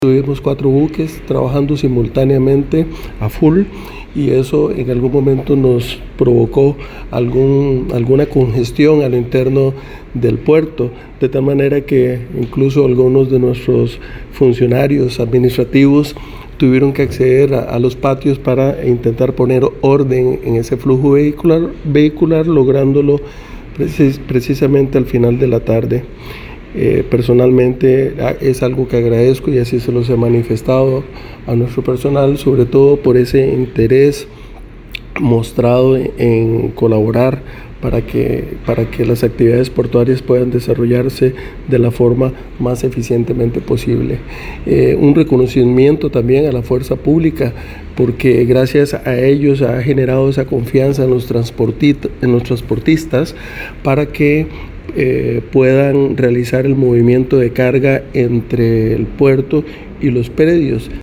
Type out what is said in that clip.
Tuvimos 4 buques trabajando simultáneamente a full y eso en algún momento nos provocó alguna congestión a lo interno del puerto, de tal manera que incluso algunos de nuestros funcionarios administrativos tuvieron que acceder a los patios para intentar poner orden en ese flujo vehicular lográndolo precisamente al final de la tarde. Personalmente es algo que agradezco y así se los he manifestado a nuestro personal, sobre todo por ese interés mostrado en colaborar para que las actividades portuarias puedan desarrollarse de la forma más eficientemente posible. Un reconocimiento también a la fuerza pública, porque gracias a ellos ha generado esa confianza en los transportistas para que puedan realizar el movimiento de carga entre el puerto y los predios.